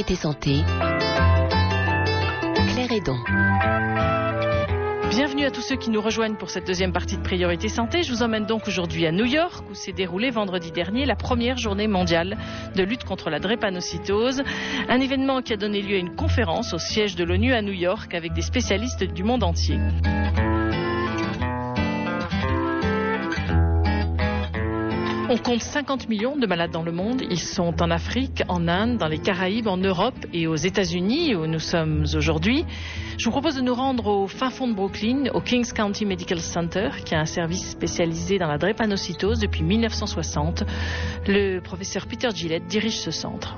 Priorité Santé, Claire Hédon. Bienvenue à tous ceux qui nous rejoignent pour cette deuxième partie de Priorité Santé. Je vous emmène donc aujourd'hui à New York où s'est déroulée vendredi dernier la première journée mondiale de lutte contre la drépanocytose. Un événement qui a donné lieu à une conférence au siège de l'ONU à New York avec des spécialistes du monde entier. On compte 50 millions de malades dans le monde. Ils sont en Afrique, en Inde, dans les Caraïbes, en Europe et aux États-Unis où nous sommes aujourd'hui. Je vous propose de nous rendre au fin fond de Brooklyn, au Kings County Medical Center, qui a un service spécialisé dans la drépanocytose depuis 1960. Le professeur Peter Gillette dirige ce centre.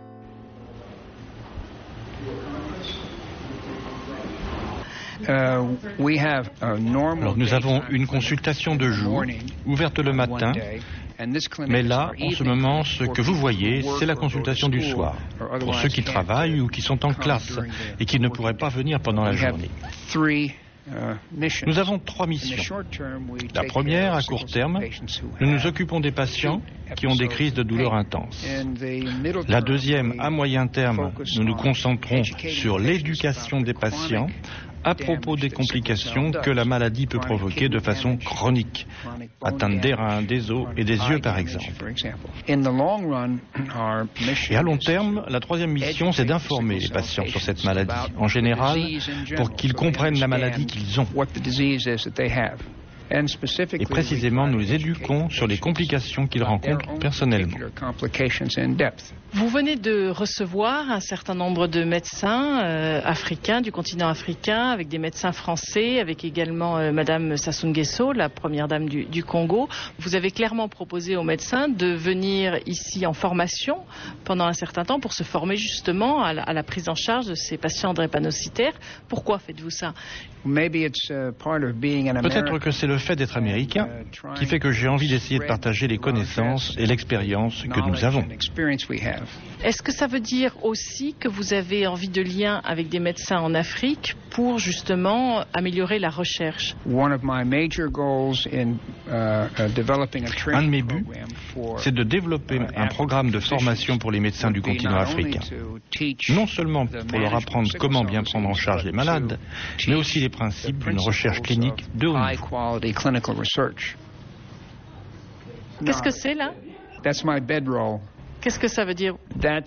Alors, nous avons une consultation de jour, ouverte le matin, mais là, en ce moment, ce que vous voyez, c'est la consultation du soir, pour ceux qui travaillent ou qui sont en classe et qui ne pourraient pas venir pendant la journée. Nous avons 3 missions. La première, à court terme, nous nous occupons des patients qui ont des crises de douleur intenses. La deuxième, à moyen terme, nous nous concentrons sur l'éducation des patients à propos des complications que la maladie peut provoquer de façon chronique, atteinte des reins, des os et des yeux par exemple. Et à long terme, la troisième mission, c'est d'informer les patients sur cette maladie, en général, pour qu'ils comprennent la maladie qu'ils ont. Et précisément, nous les éduquons sur les complications qu'ils rencontrent personnellement. Vous venez de recevoir un certain nombre de médecins africains, du continent africain, avec des médecins français, avec également Madame Sassou Nguesso, la première dame du Congo. Vous avez clairement proposé aux médecins de venir ici en formation pendant un certain temps pour se former justement à la prise en charge de ces patients drépanocytaires. Pourquoi faites-vous ça ? Peut-être que c'est le fait d'être américain qui fait que j'ai envie d'essayer de partager les connaissances et l'expérience que nous avons. Est-ce que ça veut dire aussi que vous avez envie de liens avec des médecins en Afrique pour justement améliorer la recherche ? Un de mes buts, c'est de développer un programme de formation pour les médecins du continent africain. Non seulement pour leur apprendre comment bien prendre en charge les malades, mais aussi les principes d'une recherche clinique de haut niveau. Qu'est-ce que c'est là ? Qu'est-ce que ça veut dire ?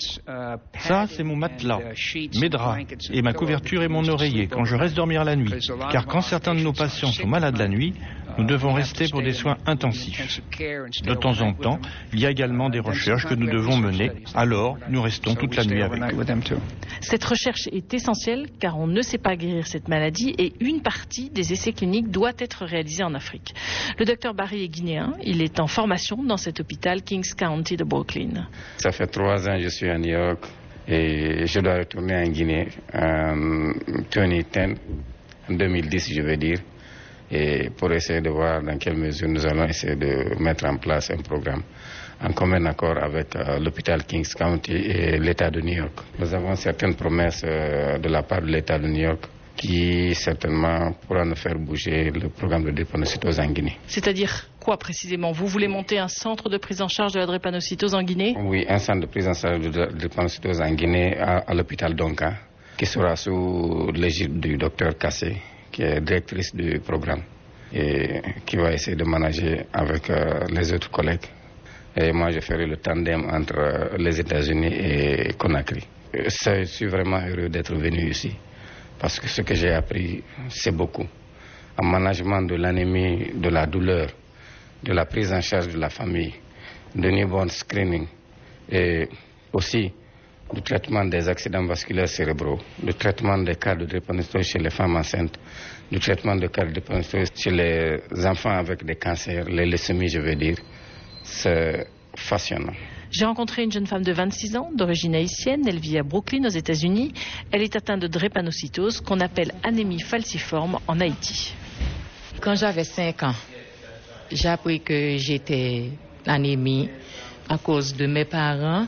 Ça, c'est mon matelas, mes draps et ma couverture et mon oreiller quand je reste dormir la nuit. Car quand certains de nos patients sont malades la nuit, nous devons rester pour des soins intensifs. De temps en temps, il y a également des recherches que nous devons mener, alors nous restons toute la nuit avec eux. Cette recherche est essentielle car on ne sait pas guérir cette maladie et une partie des essais cliniques doit être réalisée en Afrique. Le docteur Barry est guinéen, il est en formation dans cet hôpital Kings County de Brooklyn. Ça fait 3 ans que je suis à New York et je dois retourner en Guinée en 2010, en 2010 je veux dire, et pour essayer de voir dans quelle mesure nous allons essayer de mettre en place un programme en commun accord avec l'hôpital Kings County et l'État de New York. Nous avons certaines promesses de la part de l'État de New York qui certainement pourra nous faire bouger le programme de drépanocytose en Guinée. C'est-à-dire quoi précisément ? Vous voulez monter un centre de prise en charge de la drépanocytose en Guinée ? Oui, un centre de prise en charge de la drépanocytose en Guinée à l'hôpital Donka, qui sera sous l'égide du docteur Kassé, qui est directrice du programme et qui va essayer de manager avec les autres collègues. Et moi, je ferai le tandem entre les États-Unis et Conakry. Je suis vraiment heureux d'être venu ici parce que ce que j'ai appris, c'est beaucoup. En management de l'anémie, de la douleur, de la prise en charge de la famille, de newborn screening et aussi du traitement des accidents vasculaires cérébraux, du traitement des cas de drépanocytose chez les femmes enceintes, du traitement de cas de drépanocytose chez les enfants avec des cancers, les leucémies je veux dire. C'est fascinant. J'ai rencontré une jeune femme de 26 ans, d'origine haïtienne. Elle vit à Brooklyn, aux États-Unis. Elle est atteinte de drépanocytose, qu'on appelle anémie falciforme en Haïti. Quand j'avais 5 ans, j'ai appris que j'étais anémie à cause de mes parents.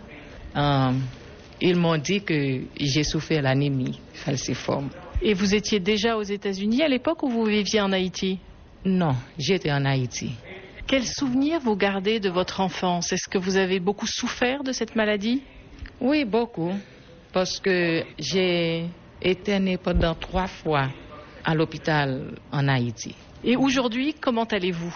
Ils m'ont dit que j'ai souffert l'anémie falciforme. Et vous étiez déjà aux États-Unis à l'époque ou vous viviez en Haïti ? Non, j'étais en Haïti. Quels souvenirs vous gardez de votre enfance ? Est-ce que vous avez beaucoup souffert de cette maladie ? Oui, beaucoup. parce que j'ai éterné pendant 3 fois à l'hôpital en Haïti. Et aujourd'hui, comment allez-vous?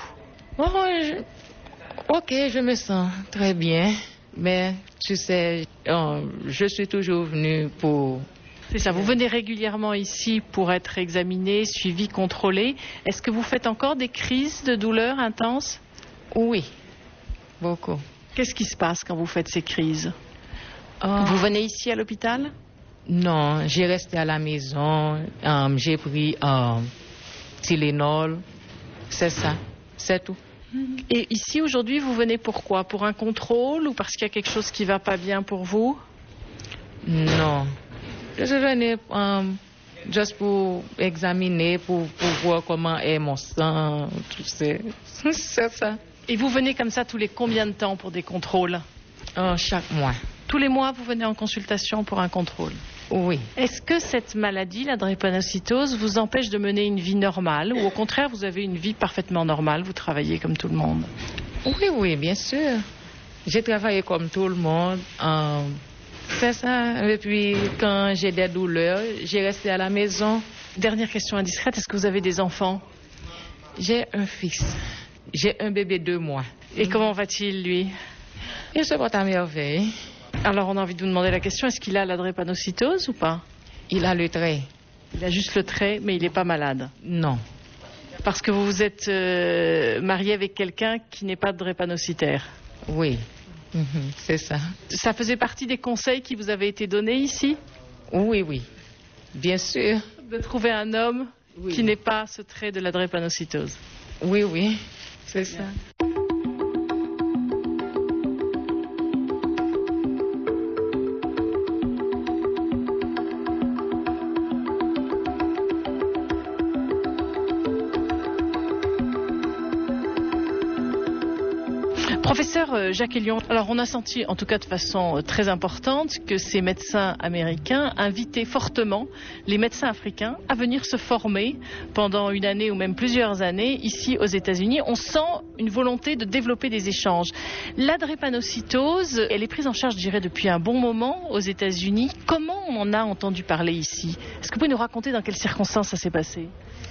Ok, je me sens très bien, mais tu sais, je suis toujours venue pour... C'est ça, vous venez régulièrement ici pour être examiné, suivi, contrôlé. Est-ce que vous faites encore des crises de douleur intenses? Oui, beaucoup. Qu'est-ce qui se passe quand vous faites ces crises? Vous venez ici à l'hôpital? Non, j'ai resté à la maison, j'ai pris Tylenol, c'est ça, c'est tout. Et ici aujourd'hui, vous venez pourquoi? Pour un contrôle ou parce qu'il y a quelque chose qui ne va pas bien pour vous? Non. Je venais juste pour examiner, pour voir comment est mon sang, tout ça. C'est ça. Et vous venez comme ça tous les combien de temps pour des contrôles? Chaque mois. Tous les mois, vous venez en consultation pour un contrôle? Oui. Est-ce que cette maladie, la drépanocytose, vous empêche de mener une vie normale ou au contraire, vous avez une vie parfaitement normale, vous travaillez comme tout le monde? Oui, bien sûr. J'ai travaillé comme tout le monde. C'est ça. Et puis, quand j'ai des douleurs, j'ai resté à la maison. Dernière question indiscrète, est-ce que vous avez des enfants? J'ai un fils. J'ai un bébé de 2 mois. Et comment va-t-il, lui? Il se porte à merveille. Alors, on a envie de vous demander la question, est-ce qu'il a la drépanocytose ou pas? Il a le trait. Il a juste le trait, mais il n'est pas malade? Non. Parce que vous vous êtes marié avec quelqu'un qui n'est pas drépanocytaire? Oui. C'est ça. Ça faisait partie des conseils qui vous avaient été donnés ici? Oui. Bien sûr. De trouver un homme qui n'ait pas ce trait de la drépanocytose? Oui. C'est ça. Professeur Jacques Hélion, alors on a senti, en tout cas de façon très importante, que ces médecins américains invitaient fortement les médecins africains à venir se former pendant 1 année ou même plusieurs années ici aux États-Unis. On sent une volonté de développer des échanges. La drépanocytose, elle est prise en charge, je dirais, depuis un bon moment aux États-Unis. Comment on en a entendu parler ici? Est-ce que vous pouvez nous raconter dans quelles circonstances ça s'est passé?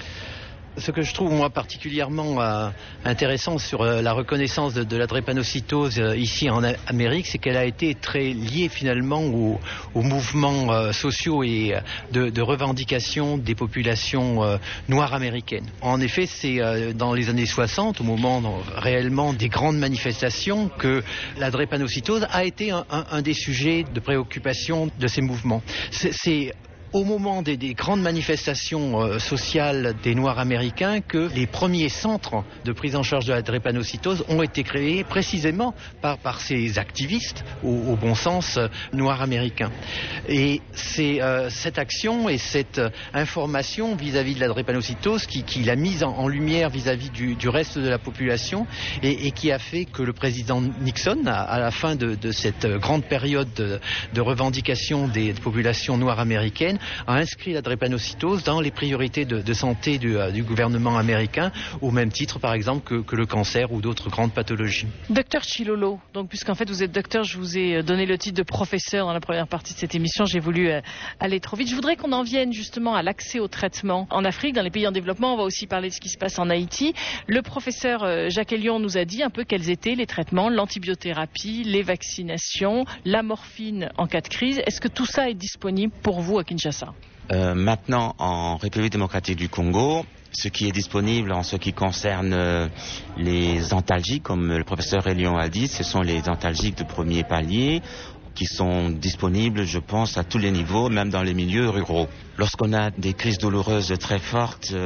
Ce que je trouve moi particulièrement intéressant sur la reconnaissance de la drépanocytose ici en Amérique, c'est qu'elle a été très liée finalement aux mouvements sociaux et de revendication des populations noires américaines. En effet, c'est dans les années 60, au moment réellement des grandes manifestations, que la drépanocytose a été un des sujets de préoccupation de ces mouvements. C'est au moment des grandes manifestations sociales des Noirs américains que les premiers centres de prise en charge de la drépanocytose ont été créés précisément par ces activistes, au bon sens, noirs américains. Et c'est cette action et cette information vis-à-vis de la drépanocytose qui l'a mise en lumière vis-à-vis du reste de la population et qui a fait que le président Nixon, à la fin de cette grande période de revendication des populations noires américaines, a inscrit la drépanocytose dans les priorités de santé du gouvernement américain, au même titre par exemple que le cancer ou d'autres grandes pathologies. Docteur Chilolo, donc puisqu'en fait vous êtes docteur, je vous ai donné le titre de professeur dans la première partie de cette émission, j'ai voulu aller trop vite. Je voudrais qu'on en vienne justement à l'accès au traitement en Afrique, dans les pays en développement. On va aussi parler de ce qui se passe en Haïti. Le professeur Jacques Hélion nous a dit un peu quels étaient les traitements, l'antibiothérapie, les vaccinations, la morphine en cas de crise. Est-ce que tout ça est disponible pour vous à Kinshasa? Maintenant, en République démocratique du Congo, ce qui est disponible en ce qui concerne les antalgiques, comme le professeur Hélion a dit, ce sont les antalgiques de premier palier qui sont disponibles, je pense, à tous les niveaux, même dans les milieux ruraux. Lorsqu'on a des crises douloureuses très fortes,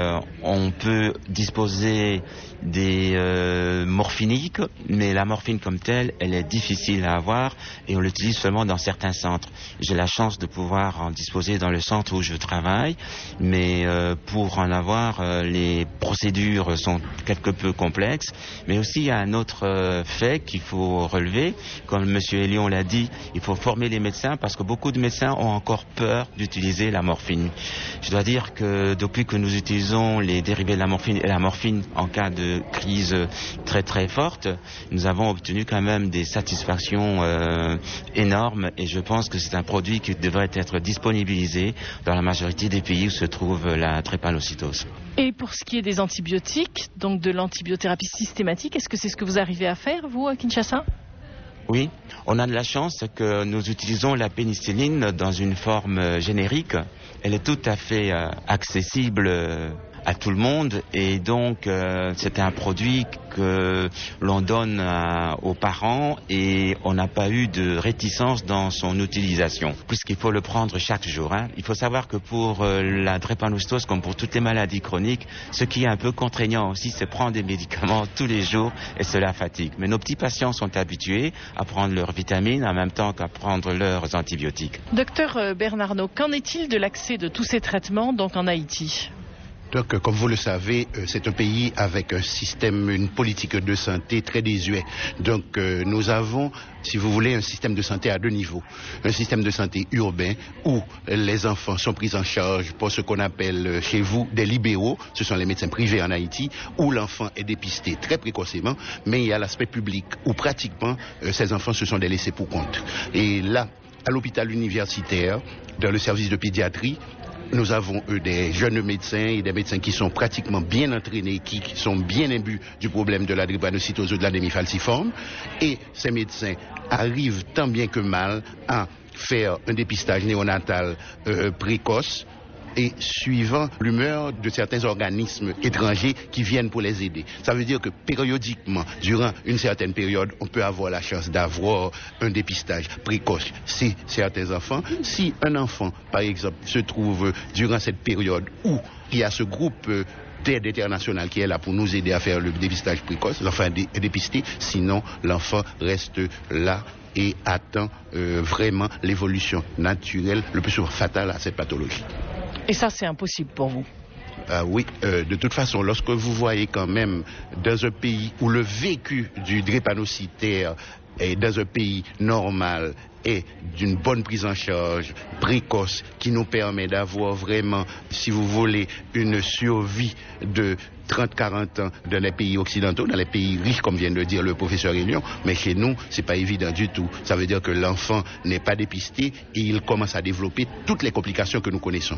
on peut disposer des morphiniques, mais la morphine comme telle, elle est difficile à avoir et on l'utilise seulement dans certains centres. J'ai la chance de pouvoir en disposer dans le centre où je travaille, mais pour en avoir, les procédures sont quelque peu complexes. Mais aussi, il y a un autre fait qu'il faut relever. Comme M. Hélion l'a dit, aujourd'hui, il faut former les médecins parce que beaucoup de médecins ont encore peur d'utiliser la morphine. Je dois dire que depuis que nous utilisons les dérivés de la morphine et la morphine en cas de crise très très forte, nous avons obtenu quand même des satisfactions énormes et je pense que c'est un produit qui devrait être disponibilisé dans la majorité des pays où se trouve la drépanocytose. Et pour ce qui est des antibiotiques, donc de l'antibiothérapie systématique, est-ce que c'est ce que vous arrivez à faire, vous, à Kinshasa ? Oui, on a de la chance que nous utilisons la pénicilline dans une forme générique. Elle est tout à fait accessible à tout le monde et donc c'est un produit que l'on donne aux parents et on n'a pas eu de réticence dans son utilisation puisqu'il faut le prendre chaque jour. Il faut savoir que pour la drépanocytose comme pour toutes les maladies chroniques, ce qui est un peu contraignant aussi c'est prendre des médicaments tous les jours et cela fatigue. Mais nos petits patients sont habitués à prendre leurs vitamines en même temps qu'à prendre leurs antibiotiques. Docteur Bernardneau, qu'en est-il de l'accès de tous ces traitements donc en Haïti ? Donc, comme vous le savez, c'est un pays avec un système, une politique de santé très désuet. Donc, nous avons, si vous voulez, un système de santé à deux niveaux. Un système de santé urbain où les enfants sont pris en charge par ce qu'on appelle chez vous des libéraux, ce sont les médecins privés en Haïti, où l'enfant est dépisté très précocement, mais il y a l'aspect public où pratiquement ces enfants ce sont des laissés pour compte. Et là, à l'hôpital universitaire, dans le service de pédiatrie, nous avons des jeunes médecins et des médecins qui sont pratiquement bien entraînés, qui sont bien imbus du problème de la drépanocytose ou de l'anémie falciforme. Et ces médecins arrivent tant bien que mal à faire un dépistage néonatal précoce et suivant l'humeur de certains organismes étrangers qui viennent pour les aider. Ça veut dire que périodiquement, durant une certaine période, on peut avoir la chance d'avoir un dépistage précoce chez certains enfants. Si un enfant, par exemple, se trouve durant cette période où il y a ce groupe d'aide internationale qui est là pour nous aider à faire le dépistage précoce, l'enfant est dépisté, sinon l'enfant reste là et attend vraiment l'évolution naturelle, le plus souvent fatale à cette pathologie. Et ça, c'est impossible pour vous? Oui, de toute façon, lorsque vous voyez quand même dans un pays où le vécu du drépanocytaire est dans un pays normal et d'une bonne prise en charge précoce qui nous permet d'avoir vraiment, si vous voulez, une survie de 30-40 ans dans les pays occidentaux, dans les pays riches, comme vient de dire le professeur Elion, mais chez nous, c'est pas évident du tout. Ça veut dire que l'enfant n'est pas dépisté et il commence à développer toutes les complications que nous connaissons.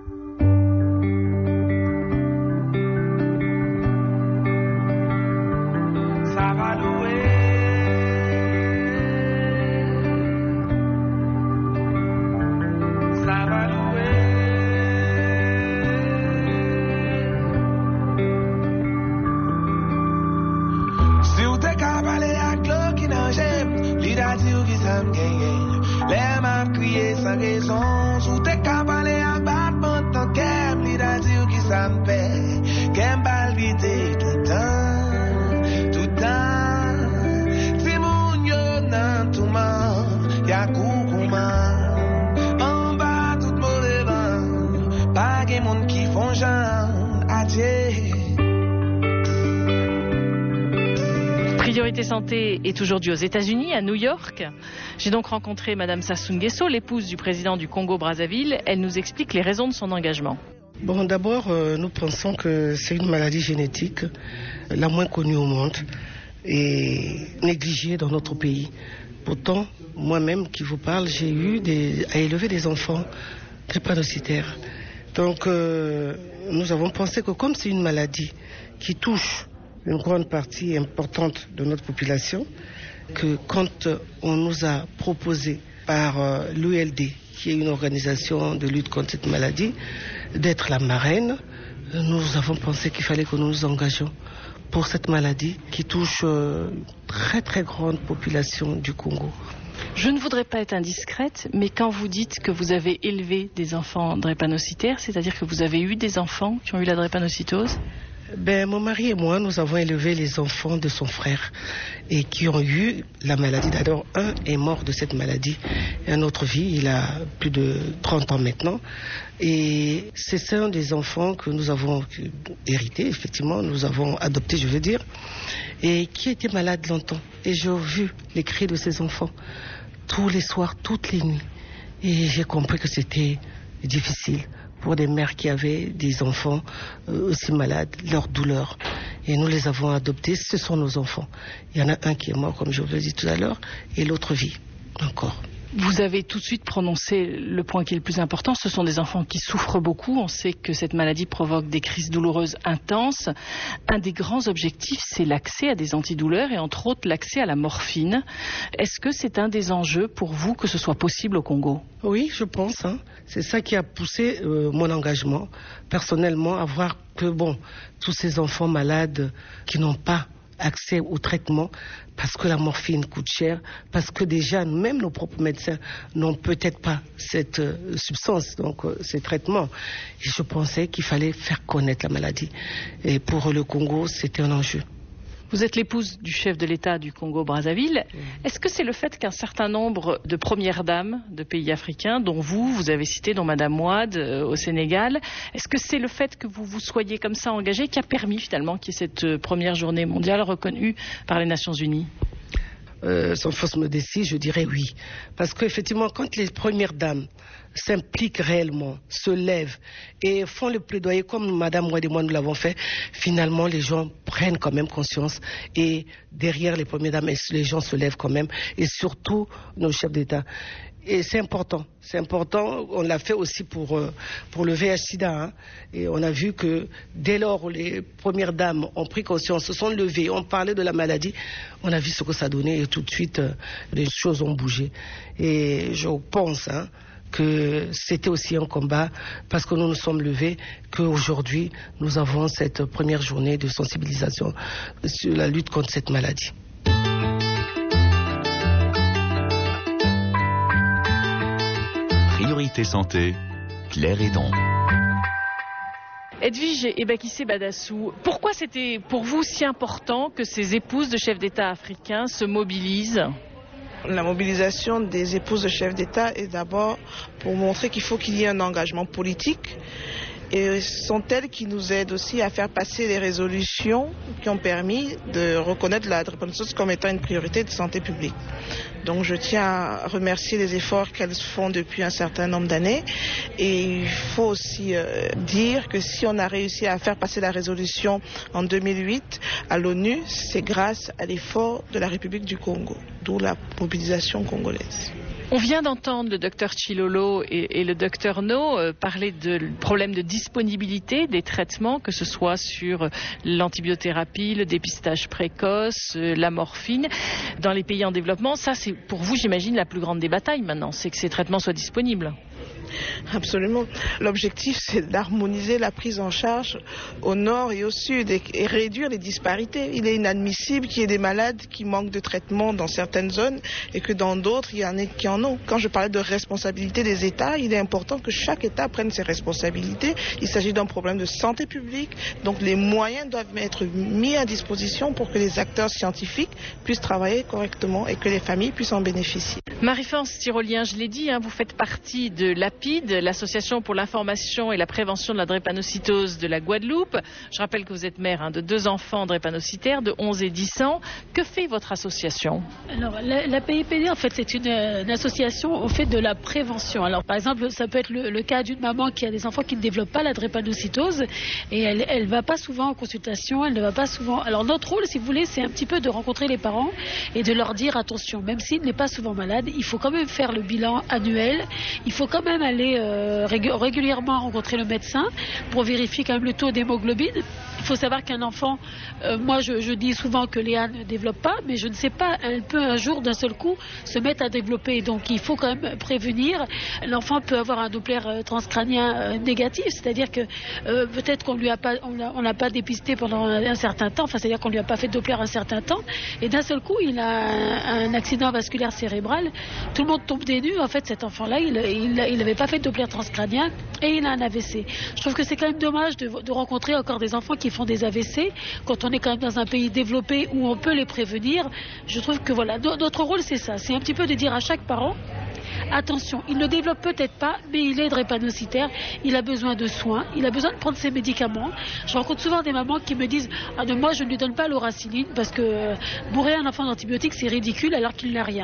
Priorité Santé est aujourd'hui aux États-Unis, à New York. J'ai donc rencontré Madame Sassou Nguesso, l'épouse du président du Congo-Brazzaville. Elle nous explique les raisons de son engagement. Bon, d'abord, nous pensons que c'est une maladie génétique, la moins connue au monde et négligée dans notre pays. Pourtant, moi-même qui vous parle, j'ai eu à élever des enfants drépanocytaires. Donc, nous avons pensé que comme c'est une maladie qui touche une grande partie importante de notre population, que quand on nous a proposé par l'ULD, qui est une organisation de lutte contre cette maladie, d'être la marraine, nous avons pensé qu'il fallait que nous nous engagions pour cette maladie qui touche une très très grande population du Congo. Je ne voudrais pas être indiscrète, mais quand vous dites que vous avez élevé des enfants drépanocytaires, c'est-à-dire que vous avez eu des enfants qui ont eu la drépanocytose ? Mon mari et moi, nous avons élevé les enfants de son frère et qui ont eu la maladie. D'abord, un est mort de cette maladie et un autre vit, il a plus de 30 ans maintenant. Et c'est un des enfants que nous avons hérité, effectivement, nous avons adopté, je veux dire, et qui était malade longtemps. Et j'ai vu les cris de ces enfants tous les soirs, toutes les nuits. Et j'ai compris que c'était difficile pour des mères qui avaient des enfants aussi malades, leur douleur. Et nous les avons adoptés, ce sont nos enfants. Il y en a un qui est mort, comme je vous l'ai dit tout à l'heure, et l'autre vit encore. Vous avez tout de suite prononcé le point qui est le plus important, ce sont des enfants qui souffrent beaucoup. On sait que cette maladie provoque des crises douloureuses intenses. Un des grands objectifs, c'est l'accès à des antidouleurs et entre autres l'accès à la morphine. Est-ce que c'est un des enjeux pour vous que ce soit possible au Congo ? Oui, je pense. C'est ça qui a poussé mon engagement personnellement à voir que tous ces enfants malades qui n'ont pas accès au traitement parce que la morphine coûte cher, parce que déjà même nos propres médecins n'ont peut-être pas cette substance, donc ces traitements. Et je pensais qu'il fallait faire connaître la maladie. Et pour le Congo, c'était un enjeu. Vous êtes l'épouse du chef de l'État du Congo-Brazzaville. Est-ce que c'est le fait qu'un certain nombre de premières dames de pays africains, dont vous avez cité, dont Madame Ouad au Sénégal, est-ce que c'est le fait que vous vous soyez comme ça engagé qui a permis finalement qu'il y ait cette première journée mondiale reconnue par les Nations Unies ? Sans fausse modestie, je dirais oui. Parce qu'effectivement, quand les premières dames s'impliquent réellement, se lèvent et font le plaidoyer comme Madame Ouad et moi nous l'avons fait, finalement les gens prennent quand même conscience et derrière les premières dames, les gens se lèvent quand même et surtout nos chefs d'État. Et c'est important, on l'a fait aussi pour le VIH-Sida. Et on a vu que dès lors où les premières dames ont pris conscience, se sont levées, ont parlé de la maladie, on a vu ce que ça donnait et tout de suite les choses ont bougé. Et je pense que c'était aussi un combat parce que nous nous sommes levés qu'aujourd'hui nous avons cette première journée de sensibilisation sur la lutte contre cette maladie. Priorité santé, Claire Hédon. Edwige Ebakissé Badassou, pourquoi c'était pour vous si important que ces épouses de chefs d'État africains se mobilisent ? La mobilisation des épouses de chefs d'État est d'abord pour montrer qu'il faut qu'il y ait un engagement politique. Et ce sont elles qui nous aident aussi à faire passer les résolutions qui ont permis de reconnaître la drépanocytose comme étant une priorité de santé publique. Donc je tiens à remercier les efforts qu'elles font depuis un certain nombre d'années. Et il faut aussi dire que si on a réussi à faire passer la résolution en 2008 à l'ONU, c'est grâce à l'effort de la République du Congo, d'où la mobilisation congolaise. On vient d'entendre le docteur Chilolo et le docteur No parler de problèmes de disponibilité des traitements, que ce soit sur l'antibiothérapie, le dépistage précoce, la morphine. Dans les pays en développement, ça c'est pour vous, j'imagine, la plus grande des batailles maintenant, c'est que ces traitements soient disponibles. Absolument. L'objectif, c'est d'harmoniser la prise en charge au nord et au sud et réduire les disparités. Il est inadmissible qu'il y ait des malades qui manquent de traitement dans certaines zones et que dans d'autres, il y en ait qui en ont. Quand je parlais de responsabilité des États, il est important que chaque État prenne ses responsabilités. Il s'agit d'un problème de santé publique, donc les moyens doivent être mis à disposition pour que les acteurs scientifiques puissent travailler correctement et que les familles puissent en bénéficier. Marie-France Tyrolien, je l'ai dit, vous faites partie de l'APID, l'Association pour l'information et la prévention de la drépanocytose de la Guadeloupe. Je rappelle que vous êtes mère de 2 enfants drépanocytaires de 11 et 10 ans. Que fait votre association ? Alors, la PIPD, en fait, c'est une association au fait de la prévention. Alors, par exemple, ça peut être le cas d'une maman qui a des enfants qui ne développent pas la drépanocytose et elle va pas souvent en consultation, elle ne va pas souvent... Alors, notre rôle, si vous voulez, c'est un petit peu de rencontrer les parents et de leur dire, attention, même s'il n'est pas souvent malade, il faut quand même faire le bilan annuel, il faut quand même aller régulièrement rencontrer le médecin pour vérifier quand même le taux d'hémoglobine. Il faut savoir qu'un enfant, moi je dis souvent que Léa ne développe pas, mais je ne sais pas, elle peut un jour d'un seul coup se mettre à développer. Donc il faut quand même prévenir. L'enfant peut avoir un Doppler transcrânien négatif, c'est-à-dire que peut-être qu'on lui a pas, on l'a pas dépisté pendant un certain temps, enfin c'est-à-dire qu'on lui a pas fait de Doppler un certain temps, et d'un seul coup il a un accident vasculaire cérébral. Tout le monde tombe des nues. En fait, cet enfant-là, il n'avait pas fait de Doppler transcrânien et il a un AVC. Je trouve que c'est quand même dommage de rencontrer encore des enfants qui font font des AVC, quand on est quand même dans un pays développé où on peut les prévenir. Je trouve que voilà, notre rôle c'est ça, c'est un petit peu de dire à chaque parent, attention, il ne développe peut-être pas, mais il est drépanocytaire, il a besoin de soins, il a besoin de prendre ses médicaments. Je rencontre souvent des mamans qui me disent « Ah, moi je ne lui donne pas l'oraciline parce que bourrer un enfant d'antibiotiques c'est ridicule alors qu'il n'a rien ».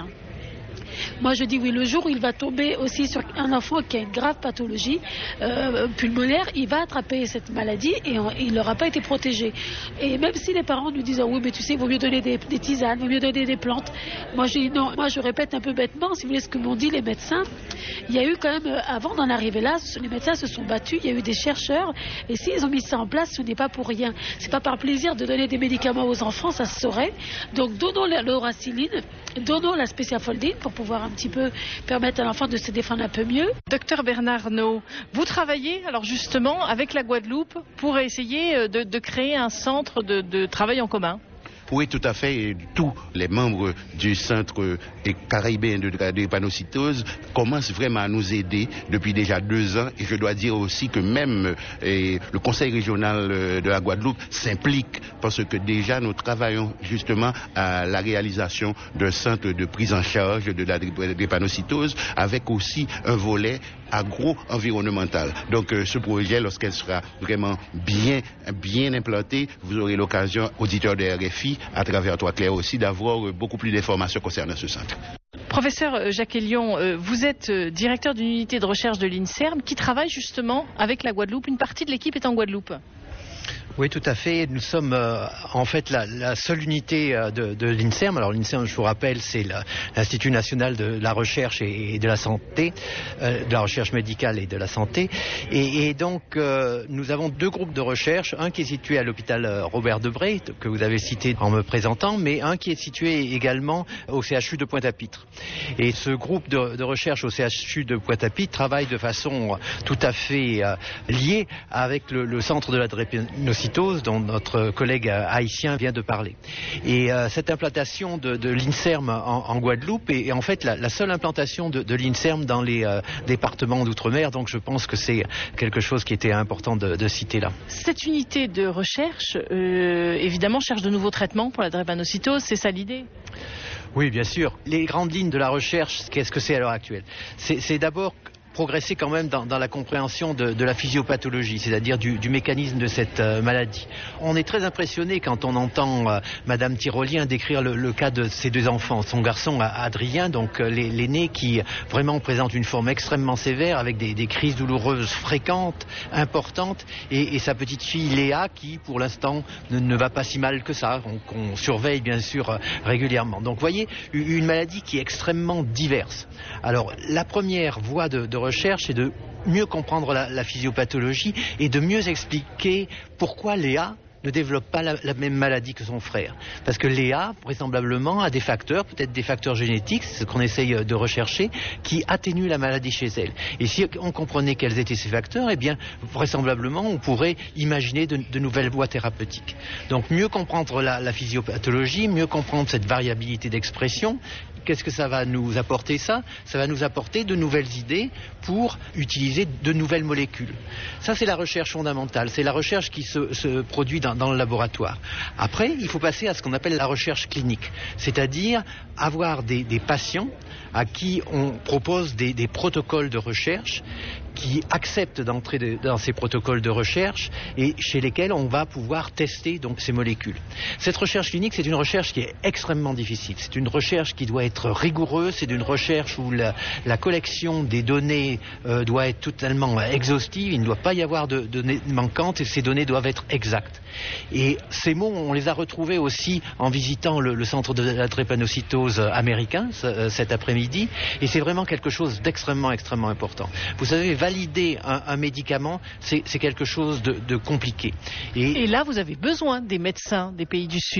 Moi je dis oui, le jour où il va tomber aussi sur un enfant qui a une grave pathologie pulmonaire, il va attraper cette maladie et il n'aura pas été protégé. Et même si les parents nous disent oui mais tu sais, il vaut mieux donner des tisanes, il vaut mieux donner des plantes. Moi je dis non, moi je répète un peu bêtement, si vous voulez ce que m'ont dit les médecins, il y a eu quand même, avant d'en arriver là, les médecins se sont battus, il y a eu des chercheurs et s'ils ont mis ça en place, ce n'est pas pour rien. C'est pas par plaisir de donner des médicaments aux enfants, ça se saurait. Donc donnons l'oraciline, donnons la spéciafoldine pour pouvoir un petit peu permettre à l'enfant de se défendre un peu mieux. Docteur Bernard Naud, vous travaillez alors justement avec la Guadeloupe pour essayer de créer un centre de travail en commun. Oui, tout à fait. Et tous les membres du Centre caribéen de drépanocytose commencent vraiment à nous aider depuis déjà 2 ans. Et je dois dire aussi que même le Conseil régional de la Guadeloupe s'implique parce que déjà nous travaillons justement à la réalisation d'un centre de prise en charge de la drépanocytose avec aussi un volet agro-environnemental. Donc ce projet, lorsqu'elle sera vraiment bien implantée, vous aurez l'occasion, auditeurs de RFI, à travers Toi Claire aussi, d'avoir beaucoup plus d'informations concernant ce centre. Professeur Jacques Elion, vous êtes directeur d'une unité de recherche de l'INSERM qui travaille justement avec la Guadeloupe. Une partie de l'équipe est en Guadeloupe. Oui, tout à fait. Nous sommes en fait la seule unité de l'INSERM. Alors l'INSERM, je vous rappelle, c'est l'Institut national de la recherche et de la santé, de la recherche médicale et de la santé. Et donc, nous avons 2 groupes de recherche. Un qui est situé à l'hôpital Robert Debré, que vous avez cité en me présentant, mais un qui est situé également au CHU de Pointe-à-Pitre. Et ce groupe de recherche au CHU de Pointe-à-Pitre travaille de façon tout à fait liée avec le centre de la drépanocytose dont notre collègue haïtien vient de parler. Et cette implantation de l'INSERM en Guadeloupe est en fait la seule implantation de l'INSERM dans les départements d'outre-mer, donc je pense que c'est quelque chose qui était important de citer là. Cette unité de recherche, évidemment, cherche de nouveaux traitements pour la drépanocytose, c'est ça l'idée ? Oui, bien sûr. Les grandes lignes de la recherche, qu'est-ce que c'est à l'heure actuelle ? C'est d'abord progresser quand même dans la compréhension de la physiopathologie, c'est-à-dire du mécanisme de cette maladie. On est très impressionné quand on entend Madame Tyrolien décrire le cas de ses 2 enfants, son garçon Adrien, donc l'aîné qui vraiment présente une forme extrêmement sévère avec des crises douloureuses fréquentes, importantes, et sa petite fille Léa qui pour l'instant ne va pas si mal que ça, qu'on surveille bien sûr régulièrement. Donc vous voyez, une maladie qui est extrêmement diverse. Alors la première voie de recherche, c'est de mieux comprendre la physiopathologie et de mieux expliquer pourquoi Léa ne développe pas la même maladie que son frère. Parce que Léa, vraisemblablement, a des facteurs, peut-être des facteurs génétiques, c'est ce qu'on essaye de rechercher, qui atténuent la maladie chez elle. Et si on comprenait quels étaient ces facteurs, eh bien, vraisemblablement, on pourrait imaginer de nouvelles voies thérapeutiques. Donc, mieux comprendre la physiopathologie, mieux comprendre cette variabilité d'expression. Qu'est-ce que ça va nous apporter ça va nous apporter de nouvelles idées pour utiliser de nouvelles molécules. Ça, c'est la recherche fondamentale. C'est la recherche qui se produit dans le laboratoire. Après, il faut passer à ce qu'on appelle la recherche clinique. C'est-à-dire avoir des patients à qui on propose des protocoles de recherche qui acceptent d'entrer dans ces protocoles de recherche et chez lesquels on va pouvoir tester donc ces molécules. Cette recherche clinique, c'est une recherche qui est extrêmement difficile. C'est une recherche qui doit être rigoureuse, c'est une recherche où la collection des données doit être totalement exhaustive, il ne doit pas y avoir de données manquantes et ces données doivent être exactes. Et ces mots, on les a retrouvés aussi en visitant le centre de la drépanocytose américain cet après-midi et c'est vraiment quelque chose d'extrêmement important. Vous savez, valider un médicament, c'est quelque chose de compliqué. Et là, vous avez besoin des médecins des pays du Sud.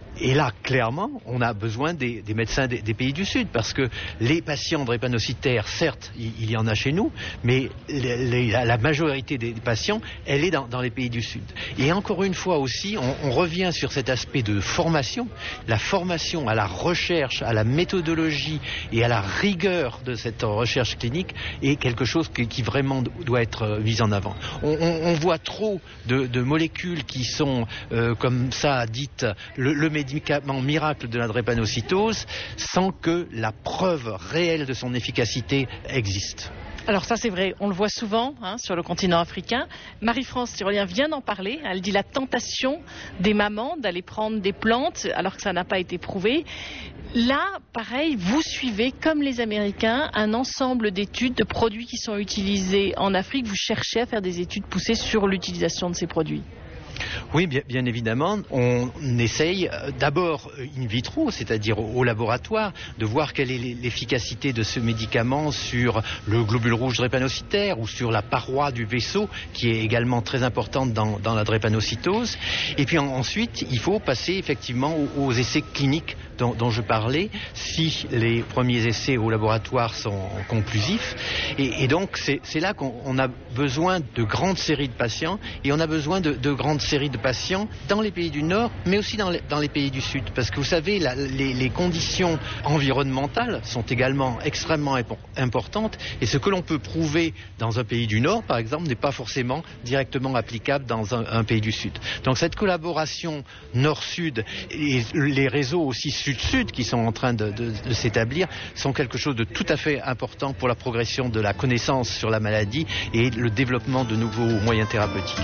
Et là, clairement, on a besoin des médecins des pays du Sud, parce que les patients drépanocytaires, certes, il y en a chez nous, mais la majorité des patients, elle est dans les pays du Sud. Et encore une fois aussi, on revient sur cet aspect de formation. La formation à la recherche, à la méthodologie et à la rigueur de cette recherche clinique est quelque chose qui vraiment doit être mis en avant. On voit trop de molécules qui sont, comme ça dites, le médicament miracle de la drépanocytose, sans que la preuve réelle de son efficacité existe. Alors ça c'est vrai, on le voit souvent sur le continent africain. Marie-France Tyrolien vient d'en parler, elle dit la tentation des mamans d'aller prendre des plantes alors que ça n'a pas été prouvé. Là, pareil, vous suivez, comme les Américains, un ensemble d'études de produits qui sont utilisés en Afrique. Vous cherchez à faire des études poussées sur l'utilisation de ces produits. Oui, bien évidemment, on essaye d'abord in vitro, c'est-à-dire au laboratoire, de voir quelle est l'efficacité de ce médicament sur le globule rouge drépanocytaire ou sur la paroi du vaisseau, qui est également très importante dans la drépanocytose. Et puis ensuite, il faut passer effectivement aux essais cliniques dont je parlais, si les premiers essais au laboratoire sont conclusifs. Et donc, c'est là qu'on a besoin de grandes séries de patients, et on a besoin de grandes séries de patients dans les pays du Nord, mais aussi dans les pays du Sud. Parce que vous savez, les conditions environnementales sont également extrêmement importantes, et ce que l'on peut prouver dans un pays du Nord, par exemple, n'est pas forcément directement applicable dans un pays du Sud. Donc cette collaboration Nord-Sud et les réseaux aussi Sud-Sud qui sont en train de s'établir sont quelque chose de tout à fait important pour la progression de la connaissance sur la maladie et le développement de nouveaux moyens thérapeutiques.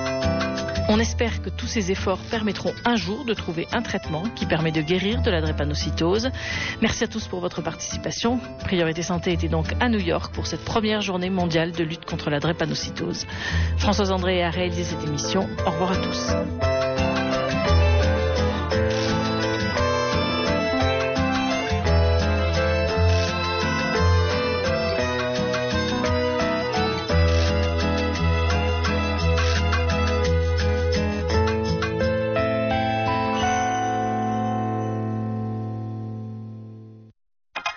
On espère que tous ces efforts permettront un jour de trouver un traitement qui permet de guérir de la drépanocytose. Merci à tous pour votre participation. Priorité Santé était donc à New York pour cette première journée mondiale de lutte contre la drépanocytose. Françoise André a réalisé cette émission. Au revoir à tous.